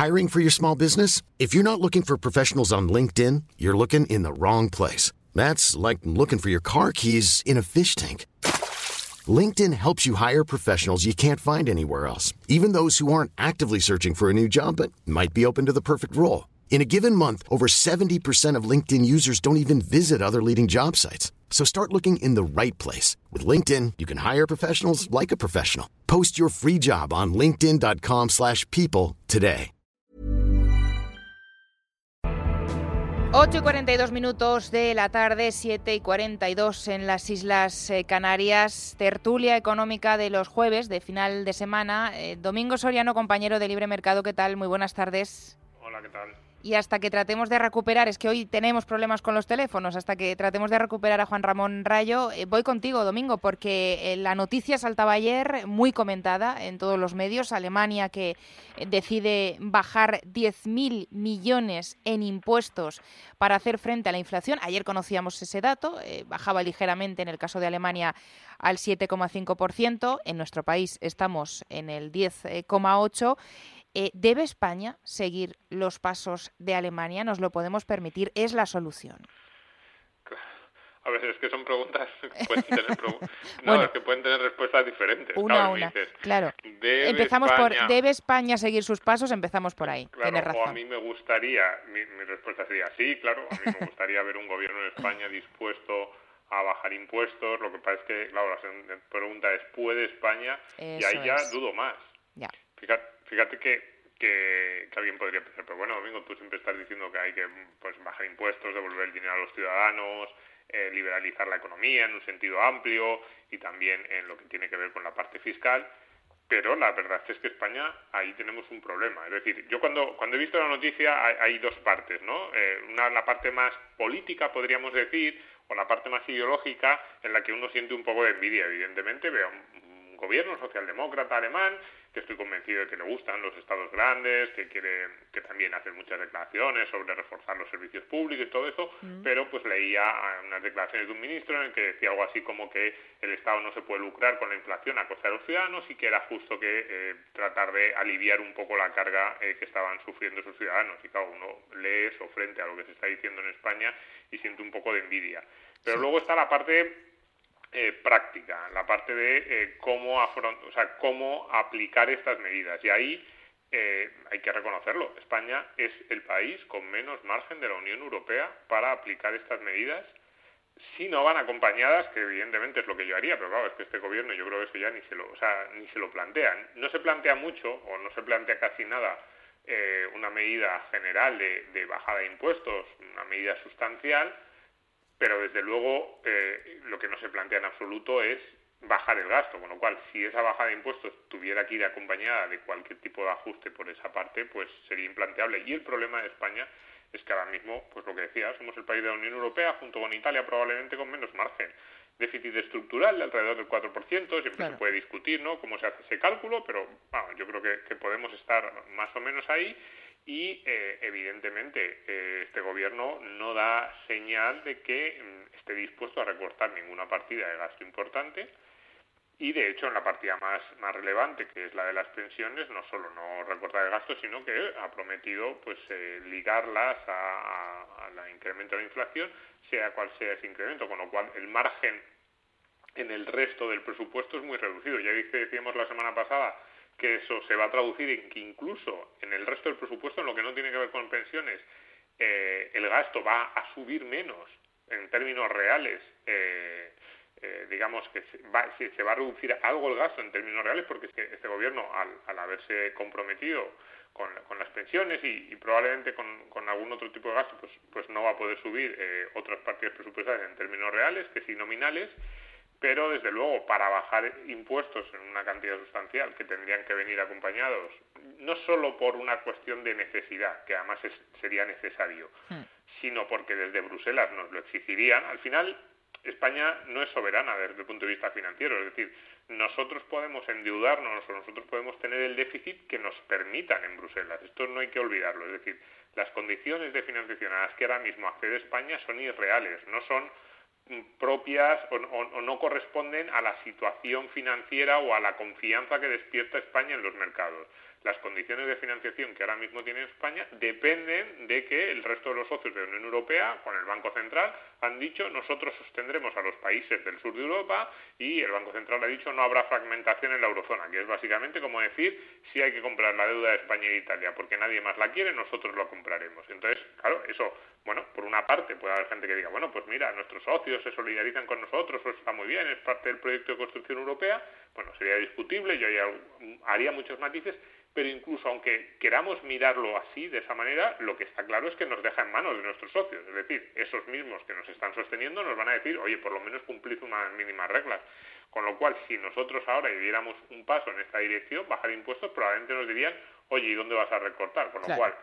Hiring for your small business? If you're not looking for professionals on LinkedIn, you're looking in the wrong place. That's like looking for your car keys in a fish tank. LinkedIn helps you hire professionals you can't find anywhere else, even those who aren't actively searching for a new job but might be open to the perfect role. In a given month, over 70% of LinkedIn users don't even visit other leading job sites. So start looking in the right place. With LinkedIn, you can hire professionals like a professional. Post your free job on linkedin.com/people today. 8:42 de la tarde, 7:42 en las Islas Canarias. Tertulia económica de los jueves de final de semana. Domingo Soriano, compañero de Libre Mercado, ¿qué tal? Muy buenas tardes. Hola, ¿qué tal? Y hasta que tratemos de recuperar, es que hoy tenemos problemas con los teléfonos, hasta que tratemos de recuperar a Juan Ramón Rayo, voy contigo, Domingo, porque la noticia saltaba ayer, muy comentada en todos los medios. Alemania que decide bajar 10.000 millones en impuestos para hacer frente a la inflación. Ayer conocíamos ese dato, bajaba ligeramente en el caso de Alemania al 7,5%. En nuestro país estamos en el 10,8%. ¿Debe España seguir los pasos de Alemania? ¿Nos lo podemos permitir? ¿Es la solución? A ver, es que son preguntas que pueden tener, bueno, es que pueden tener respuestas diferentes. Una a una, dices, claro. Empezamos ¿Debe España seguir sus pasos? Empezamos por ahí. Claro, tienes razón. o a mí me gustaría, mi respuesta sería sí, claro, a mí me gustaría ver un gobierno en España dispuesto a bajar impuestos. Lo que pasa es que, claro, la pregunta es, ¿puede España? Eso y ahí ya es. dudo más. Ya. Fíjate que alguien podría pensar, pero bueno, Domingo, tú siempre estás diciendo que hay que bajar impuestos, devolver el dinero a los ciudadanos, liberalizar la economía en un sentido amplio y también en lo que tiene que ver con la parte fiscal, pero la verdad es que España, ahí tenemos un problema. Es decir, yo cuando he visto la noticia hay dos partes, ¿no? La parte más política, podríamos decir, o la parte más ideológica, en la que uno siente un poco de envidia, evidentemente. Veo un gobierno socialdemócrata alemán que estoy convencido de que le gustan los estados grandes, que también hace muchas declaraciones sobre reforzar los servicios públicos y todo eso, pero pues leía unas declaraciones de un ministro en el que decía algo así como que el Estado no se puede lucrar con la inflación a costa de los ciudadanos y que era justo que tratar de aliviar un poco la carga que estaban sufriendo sus ciudadanos. Y claro, uno lee eso frente a lo que se está diciendo en España y siente un poco de envidia. Pero luego está la parte práctica, la parte de cómo aplicar estas medidas. Y ahí hay que reconocerlo, España es el país con menos margen de la Unión Europea para aplicar estas medidas, si no van acompañadas, que evidentemente es lo que yo haría, pero claro, es que este gobierno yo creo que eso ya ni se lo plantean. No se plantea mucho, o no se plantea casi nada, una medida general de bajada de impuestos, una medida sustancial, pero desde luego lo que no se plantea en absoluto es bajar el gasto, con lo cual si esa bajada de impuestos tuviera que ir acompañada de cualquier tipo de ajuste por esa parte, pues sería implanteable. Y el problema de España es que ahora mismo, pues lo que decía, somos el país de la Unión Europea, junto con Italia, probablemente con menos margen. Déficit estructural de alrededor del 4%, siempre claro. Se puede discutir, ¿no?, cómo se hace ese cálculo, pero bueno, yo creo que podemos estar más o menos ahí. Y evidentemente este gobierno no da señal de que esté dispuesto a recortar ninguna partida de gasto importante, y de hecho en la partida más relevante, que es la de las pensiones, no solo no recortar el gasto, sino que ha prometido ligarlas al incremento de la inflación, sea cual sea ese incremento, con lo cual el margen en el resto del presupuesto es muy reducido. Ya decíamos la semana pasada que eso se va a traducir en que incluso en el resto del presupuesto, en lo que no tiene que ver con pensiones, el gasto va a subir menos en términos reales, digamos que se va a reducir algo el gasto en términos reales, porque es que este gobierno, al haberse comprometido con las pensiones y probablemente con algún otro tipo de gasto, pues no va a poder subir otras partidas presupuestarias en términos reales, que sí nominales. Pero, desde luego, para bajar impuestos en una cantidad sustancial que tendrían que venir acompañados, no solo por una cuestión de necesidad, que además sería necesario, sino porque desde Bruselas nos lo exigirían. Al final, España no es soberana desde el punto de vista financiero, es decir, nosotros podemos endeudarnos o nosotros podemos tener el déficit que nos permitan en Bruselas. Esto no hay que olvidarlo, es decir, las condiciones de financiación a las que ahora mismo accede España son irreales, no son propias o no corresponden a la situación financiera o a la confianza que despierta España en los mercados. las condiciones de financiación que ahora mismo tiene España dependen de que el resto de los socios de la Unión Europea, con el Banco Central, han dicho nosotros sostendremos a los países del sur de Europa, y el Banco Central ha dicho no habrá fragmentación en la eurozona, que es básicamente como decir si hay que comprar la deuda de España e Italia porque nadie más la quiere, nosotros lo compraremos. Entonces, claro, eso, bueno, por una parte puede haber gente que diga, bueno, pues mira, nuestros socios se solidarizan con nosotros, eso está muy bien, es parte del proyecto de construcción europea. Bueno, sería discutible, yo haría muchos matices, pero incluso aunque queramos mirarlo así, de esa manera, lo que está claro es que nos deja en manos de nuestros socios. Es decir, esos mismos que nos están sosteniendo nos van a decir, oye, por lo menos cumplid unas mínimas reglas. Con lo cual, si nosotros ahora diéramos un paso en esta dirección, bajar impuestos, probablemente nos dirían, oye, ¿y dónde vas a recortar? Con lo cual,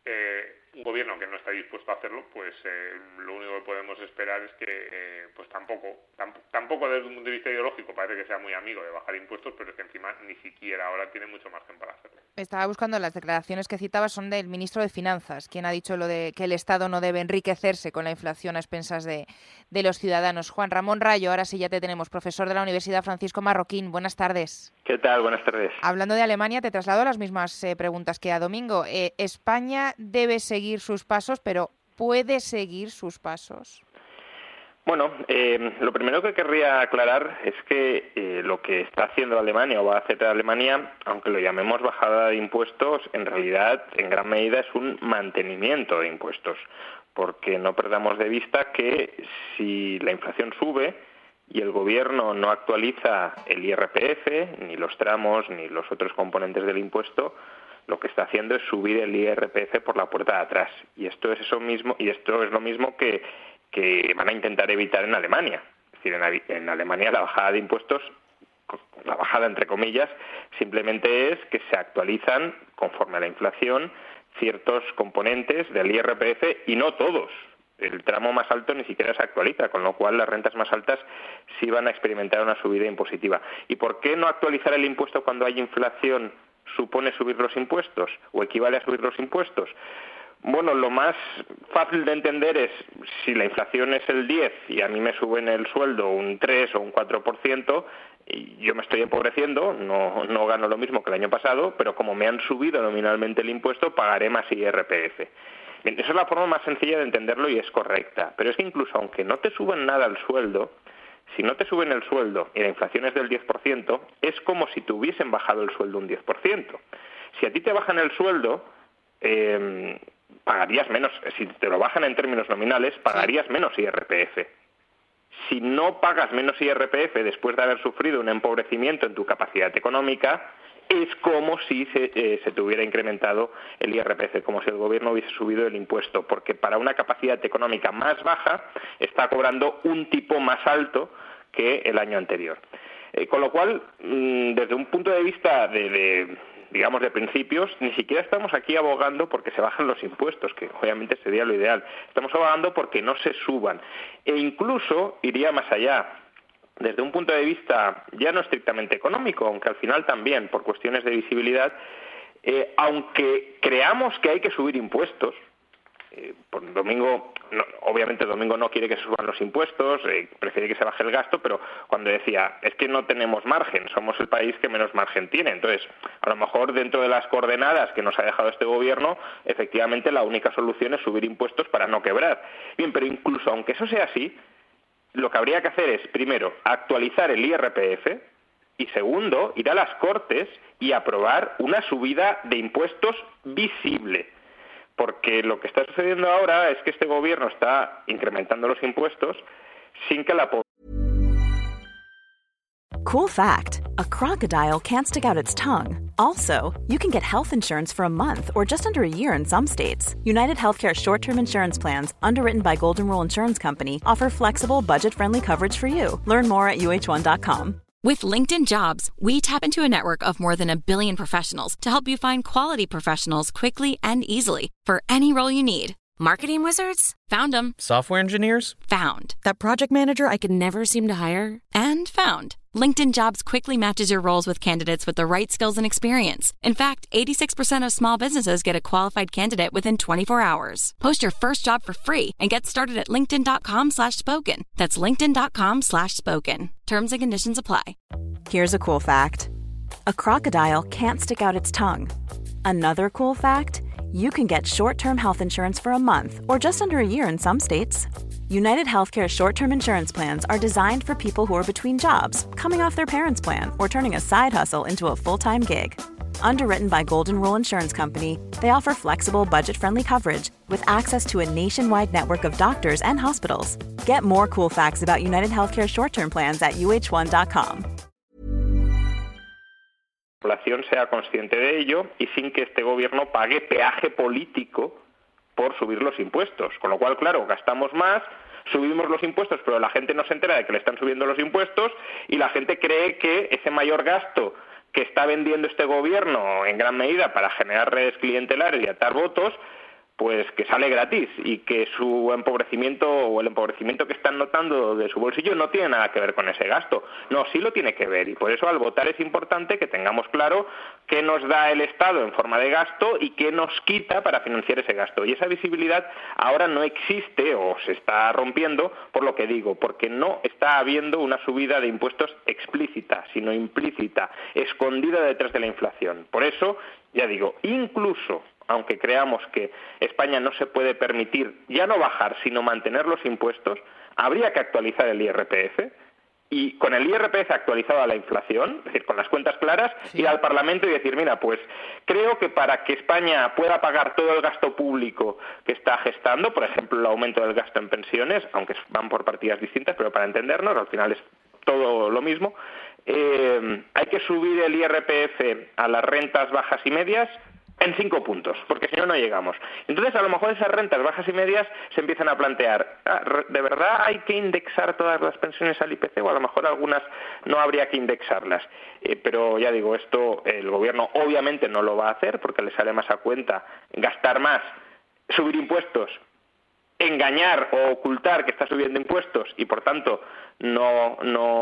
un gobierno que no está dispuesto a hacerlo, pues lo único que podemos esperar es que pues tampoco desde un punto de vista ideológico parece que sea muy amigo de bajar impuestos, pero es que encima ni siquiera ahora tiene mucho margen para hacerlo. Estaba buscando, las declaraciones que citabas son del ministro de Finanzas, quien ha dicho lo de que el Estado no debe enriquecerse con la inflación a expensas de los ciudadanos. Juan Ramón Rayo, ahora sí ya te tenemos, profesor de la Universidad Francisco Marroquín. Buenas tardes. ¿Qué tal? Buenas tardes. Hablando de Alemania, te traslado las mismas preguntas que a Domingo. España debe seguir sus pasos, pero ¿puede seguir sus pasos? Bueno, lo primero que querría aclarar es que lo que está haciendo Alemania o va a hacer Alemania, aunque lo llamemos bajada de impuestos, en realidad en gran medida es un mantenimiento de impuestos, porque no perdamos de vista que si la inflación sube y el gobierno no actualiza el IRPF, ni los tramos, ni los otros componentes del impuesto, lo que está haciendo es subir el IRPF por la puerta de atrás. Y esto es eso mismo, y esto es lo mismo que van a intentar evitar en Alemania. Es decir, en Alemania la bajada de impuestos, la bajada entre comillas, simplemente es que se actualizan conforme a la inflación ciertos componentes del IRPF y no todos. El tramo más alto ni siquiera se actualiza, con lo cual las rentas más altas sí van a experimentar una subida impositiva. ¿Y por qué no actualizar el impuesto cuando hay inflación supone subir los impuestos o equivale a subir los impuestos? Bueno, lo más fácil de entender es si la inflación es el 10 y a mí me suben el sueldo un 3 o un 4%, y yo me estoy empobreciendo, no gano lo mismo que el año pasado, pero como me han subido nominalmente el impuesto, pagaré más IRPF. Bien, esa es la forma más sencilla de entenderlo y es correcta, pero es que incluso aunque no te suben nada el sueldo, si no te suben el sueldo y la inflación es del 10%, es como si te hubiesen bajado el sueldo un 10%. Si a ti te bajan el sueldo, pagarías menos. Si te lo bajan en términos nominales, pagarías menos IRPF. Si no pagas menos IRPF después de haber sufrido un empobrecimiento en tu capacidad económica, es como si se te hubiera incrementado el IRPF, como si el gobierno hubiese subido el impuesto, porque para una capacidad económica más baja está cobrando un tipo más alto que el año anterior. Con lo cual, desde un punto de vista digamos, de principios, ni siquiera estamos aquí abogando porque se bajen los impuestos, que obviamente sería lo ideal. Estamos abogando porque no se suban. E incluso iría más allá. Desde un punto de vista ya no estrictamente económico, aunque al final también por cuestiones de visibilidad, aunque creamos que hay que subir impuestos, obviamente Domingo no quiere que se suban los impuestos, prefiere que se baje el gasto, pero cuando decía, es que no tenemos margen, somos el país que menos margen tiene, entonces a lo mejor dentro de las coordenadas que nos ha dejado este gobierno, efectivamente la única solución es subir impuestos para no quebrar. Bien, pero incluso aunque eso sea así, lo que habría que hacer es, primero, actualizar el IRPF y, segundo, ir a las Cortes y aprobar una subida de impuestos visible. Porque lo que está sucediendo ahora es que este gobierno está incrementando los impuestos sin que la población... Cool fact, a crocodile can't stick out its tongue. Also, you can get health insurance for a month or just under a year in some states. United Healthcare short-term insurance plans, underwritten by Golden Rule Insurance Company, offer flexible, budget-friendly coverage for you. Learn more at uh1.com. With LinkedIn Jobs, we tap into a network of more than 1 billion professionals to help you find quality professionals quickly and easily for any role you need. Marketing wizards? Found them. Software engineers? Found. That project manager I could never seem to hire? And found. LinkedIn Jobs quickly matches your roles with candidates with the right skills and experience. In fact, 86% of small businesses get a qualified candidate within 24 hours. Post your first job for free and get started at linkedin.com/spoken. That's linkedin.com/spoken. Terms and conditions apply. Here's a cool fact. a crocodile can't stick out its tongue. Another cool fact, you can get short-term health insurance for a month or just under a year in some states. United Healthcare short-term insurance plans are designed for people who are between jobs, coming off their parents' plan, or turning a side hustle into a full-time gig. Underwritten by Golden Rule Insurance Company, they offer flexible, budget-friendly coverage with access to a nationwide network of doctors and hospitals. Get more cool facts about United Healthcare short-term plans at uh1.com. La población sea consciente de ello y sin que este gobierno pague peaje político por subir los impuestos. Con lo cual, claro, gastamos más, subimos los impuestos, pero la gente no se entera de que le están subiendo los impuestos y la gente cree que ese mayor gasto que está vendiendo este gobierno en gran medida para generar redes clientelares y atar votos, pues que sale gratis y que su empobrecimiento o el empobrecimiento que están notando de su bolsillo no tiene nada que ver con ese gasto. No, sí lo tiene que ver y por eso al votar es importante que tengamos claro qué nos da el Estado en forma de gasto y qué nos quita para financiar ese gasto. Y esa visibilidad ahora no existe o se está rompiendo por lo que digo, porque no está habiendo una subida de impuestos explícita, sino implícita, escondida detrás de la inflación. Por eso, ya digo, incluso aunque creamos que España no se puede permitir ya no bajar, sino mantener los impuestos, habría que actualizar el IRPF y con el IRPF actualizado a la inflación, es decir, con las cuentas claras, ir al Parlamento y decir, mira, pues creo que para que España pueda pagar todo el gasto público que está gestando, por ejemplo, el aumento del gasto en pensiones, aunque van por partidas distintas, pero para entendernos, al final es todo lo mismo, hay que subir el IRPF a las rentas bajas y medias en 5 puntos, porque si no, no llegamos. Entonces, a lo mejor esas rentas bajas y medias se empiezan a plantear, ¿de verdad hay que indexar todas las pensiones al IPC? O a lo mejor algunas no habría que indexarlas. Pero ya digo, esto el gobierno obviamente no lo va a hacer porque le sale más a cuenta gastar más, subir impuestos, engañar o ocultar que está subiendo impuestos y, por tanto, no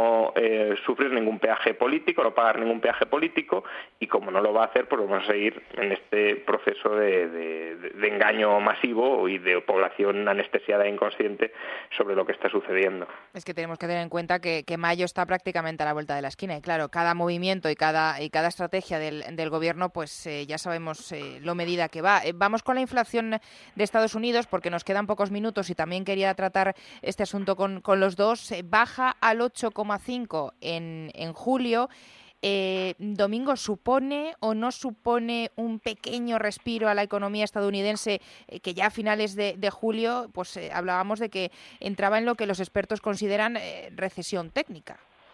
sufrir ningún peaje político, no pagar ningún peaje político, y como no lo va a hacer, pues vamos a seguir en este proceso de engaño masivo y de población anestesiada e inconsciente sobre lo que está sucediendo. Es que tenemos que tener en cuenta que mayo está prácticamente a la vuelta de la esquina y claro, cada movimiento y cada estrategia del gobierno, pues ya sabemos lo medida que va. Vamos con la inflación de Estados Unidos porque nos quedan pocos minutos y también quería tratar este asunto con los dos. Baja al 8,5 en julio. Domingo, ¿supone o no supone un pequeño respiro a la economía estadounidense que ya a finales de julio pues hablábamos de que entraba en lo que los expertos consideran recesión técnica?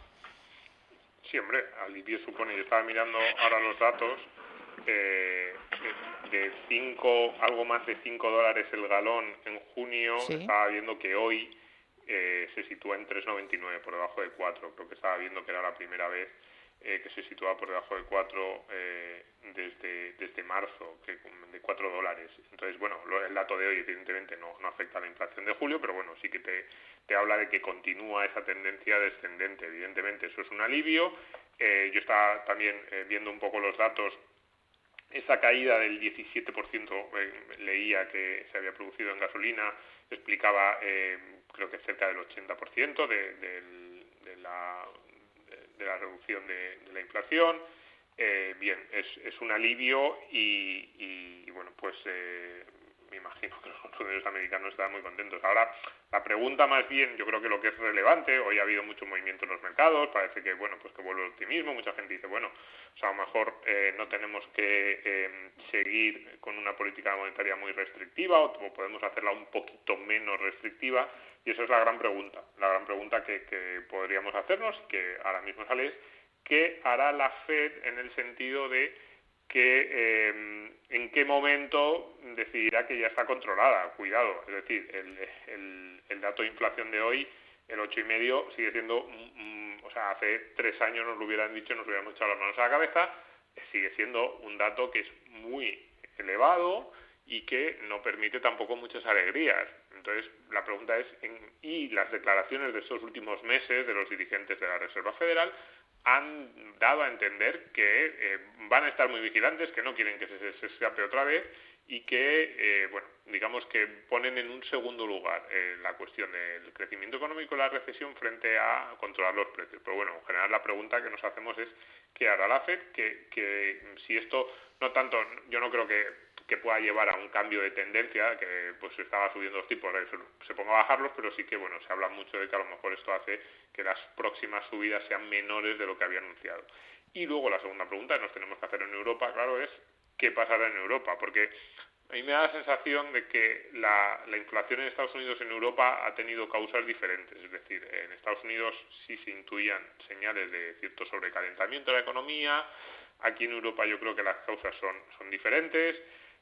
Sí, hombre, alivio supone. Yo estaba mirando ahora los datos de algo más de $5 el galón en junio. ¿Sí? Estaba viendo que hoy se sitúa en 3,99 por debajo de 4. Creo que estaba viendo que era la primera vez que se situaba por debajo de 4 desde marzo, de $4. Entonces, bueno, el dato de hoy evidentemente no afecta a la inflación de julio, pero bueno, sí que te habla de que continúa esa tendencia descendente. Evidentemente eso es un alivio. Yo estaba también viendo un poco los datos. Esa caída del 17% leía que se había producido en gasolina, explicaba creo que cerca del 80% de la reducción de la inflación. Bien, es un alivio y bueno, pues me imagino que los consumidores americanos están muy contentos. Ahora, la pregunta más bien, yo creo que lo que es relevante, hoy ha habido mucho movimiento en los mercados, parece que bueno, pues que vuelve el optimismo, mucha gente dice, bueno, o sea, a lo mejor no tenemos que seguir con una política monetaria muy restrictiva o podemos hacerla un poquito menos restrictiva, y esa es la gran pregunta que podríamos hacernos, que ahora mismo sale, es ¿qué hará la Fed en el sentido de que en qué momento decidirá que ya está controlada? Cuidado, es decir, el dato de inflación de hoy, el 8,5, sigue siendo, o sea, hace 3 años nos lo hubieran dicho, nos hubiéramos echado las manos a la cabeza, sigue siendo un dato que es muy elevado y que no permite tampoco muchas alegrías. Entonces, la pregunta es, y las declaraciones de estos últimos meses de los dirigentes de la Reserva Federal han dado a entender que van a estar muy vigilantes, que no quieren que se escape otra vez y que, bueno, digamos que ponen en un segundo lugar la cuestión del crecimiento económico y la recesión frente a controlar los precios. Pero bueno, en general la pregunta que nos hacemos es ¿qué hará la FED? Que si esto, no tanto, yo no creo que pueda llevar a un cambio de tendencia, que pues estaba subiendo los tipos, se ponga a bajarlos, pero sí que bueno, se habla mucho de que a lo mejor esto hace que las próximas subidas sean menores de lo que había anunciado. Y luego la segunda pregunta que nos tenemos que hacer en Europa, claro, es ¿qué pasará en Europa? Porque a mí me da la sensación de que la inflación en Estados Unidos y en Europa ha tenido causas diferentes. Es decir, en Estados Unidos sí se intuían señales de cierto sobrecalentamiento de la economía. Aquí en Europa yo creo que las causas son diferentes.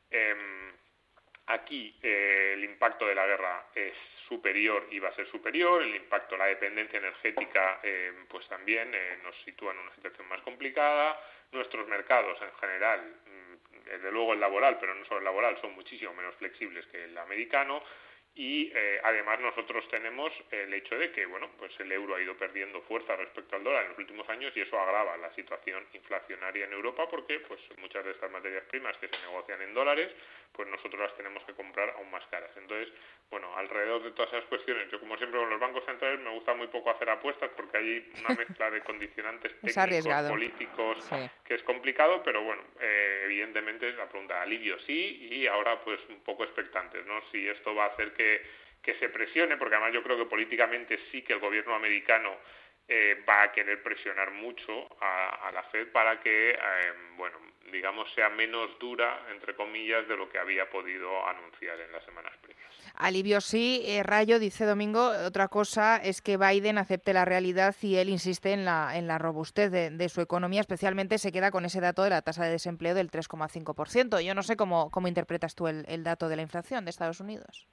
Aquí el impacto de la guerra es superior y va a ser superior. El impacto de la dependencia energética pues también nos sitúa en una situación más complicada. Nuestros mercados en general, desde luego el laboral, pero no solo el laboral, son muchísimo menos flexibles que el americano. Y además nosotros tenemos el hecho de que bueno, pues el euro ha ido perdiendo fuerza respecto al dólar en los últimos años y eso agrava la situación inflacionaria en Europa porque pues muchas de estas materias primas que se negocian en dólares, pues nosotros las tenemos que comprar aún más caras. Entonces, bueno, alrededor de todas esas cuestiones, yo como siempre con los bancos centrales me gusta muy poco hacer apuestas porque hay una mezcla de condicionantes técnicos, políticos, sí, que es complicado, pero bueno, evidentemente la pregunta, alivio sí, y ahora pues un poco expectantes, ¿no? Si esto va a hacer que se presione, porque además yo creo que políticamente sí que el gobierno americano va a querer presionar mucho a la FED para que, bueno, digamos, sea menos dura, entre comillas, de lo que había podido anunciar en las semanas previas. Alivio sí, Rayo, dice Domingo. Otra cosa es que Biden acepte la realidad y él insiste en la robustez de su economía, especialmente se queda con ese dato de la tasa de desempleo del 3,5%. Yo no sé cómo interpretas tú el dato de la inflación de Estados Unidos.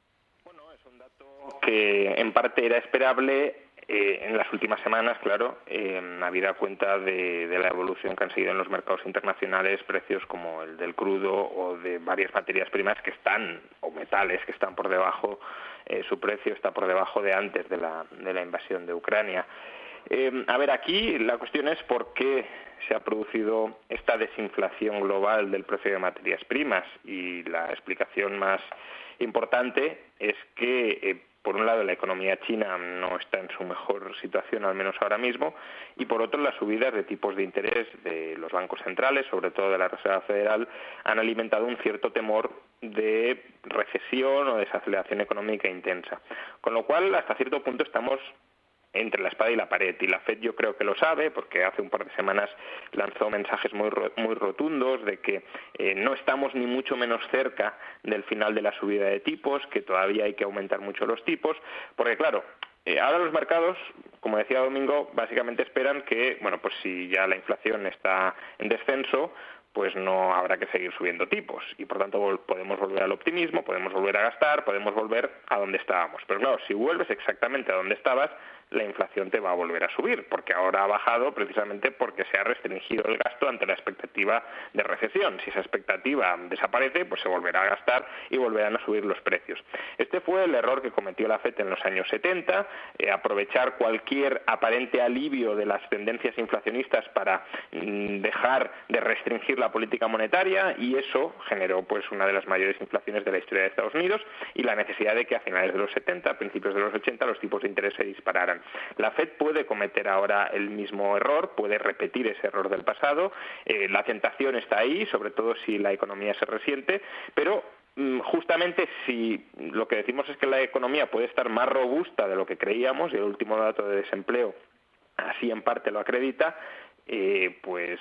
Que en parte era esperable en las últimas semanas, claro, habida cuenta de la evolución que han seguido en los mercados internacionales precios como el del crudo o de varias materias primas que están, o metales que están por debajo, su precio está por debajo de antes de la invasión de Ucrania. A ver, aquí la cuestión es por qué se ha producido esta desinflación global del precio de materias primas y la explicación más importante es que por un lado la economía china no está en su mejor situación, al menos ahora mismo, y por otro las subidas de tipos de interés de los bancos centrales, sobre todo de la Reserva Federal, han alimentado un cierto temor de recesión o desaceleración económica intensa. Con lo cual, hasta cierto punto estamos entre la espada y la pared, y la FED yo creo que lo sabe porque hace un par de semanas lanzó mensajes muy rotundos de que no estamos ni mucho menos cerca del final de la subida de tipos, que todavía hay que aumentar mucho los tipos, porque claro, ahora los mercados, como decía Domingo, básicamente esperan que, bueno, pues si ya la inflación está en descenso, pues no habrá que seguir subiendo tipos y por tanto podemos volver al optimismo, podemos volver a gastar, podemos volver a donde estábamos. Pero claro, si vuelves exactamente a donde estabas, la inflación te va a volver a subir, porque ahora ha bajado precisamente porque se ha restringido el gasto ante la expectativa de recesión. Si esa expectativa desaparece, pues se volverá a gastar y volverán a subir los precios. Este fue el error que cometió la FED en los años 70, aprovechar cualquier aparente alivio de las tendencias inflacionistas para dejar de restringir la política monetaria, y eso generó pues una de las mayores inflaciones de la historia de Estados Unidos y la necesidad de que a finales de los 70, a principios de los 80, los tipos de interés se dispararan. La FED puede cometer ahora el mismo error, puede repetir ese error del pasado, la tentación está ahí, sobre todo si la economía se resiente, pero justamente si lo que decimos es que la economía puede estar más robusta de lo que creíamos, y el último dato de desempleo así en parte lo acredita, pues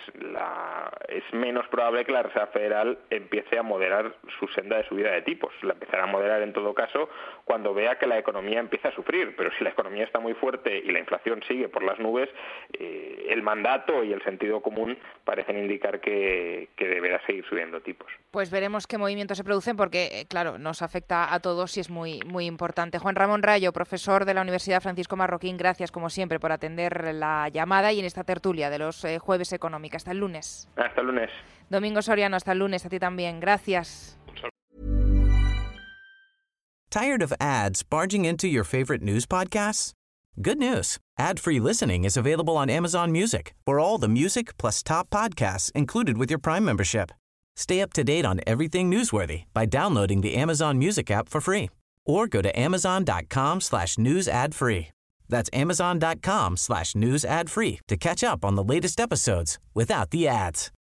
es menos probable que la Reserva Federal empiece a moderar su senda de subida de tipos. La empezará a moderar en todo caso cuando vea que la economía empieza a sufrir, pero si la economía está muy fuerte y la inflación sigue por las nubes, el mandato y el sentido común parecen indicar que deberá seguir subiendo tipos. Pues veremos qué movimientos se producen porque, claro, nos afecta a todos y es muy, muy importante. Juan Ramón Rayo, profesor de la Universidad Francisco Marroquín, gracias como siempre por atender la llamada y en esta tertulia de los Jueves Económica. Hasta el lunes. Hasta el lunes. Domingo Soriano, hasta el lunes. A ti también. Gracias. Tired of ads barging into your favorite news podcasts? Good news. Ad-free listening is available on Amazon Music for all the music plus top podcasts included with your Prime membership. Stay up to date on everything newsworthy by downloading the Amazon Music app for free or go to amazon.com/news ad free. That's amazon.com/news ad free to catch up on the latest episodes without the ads.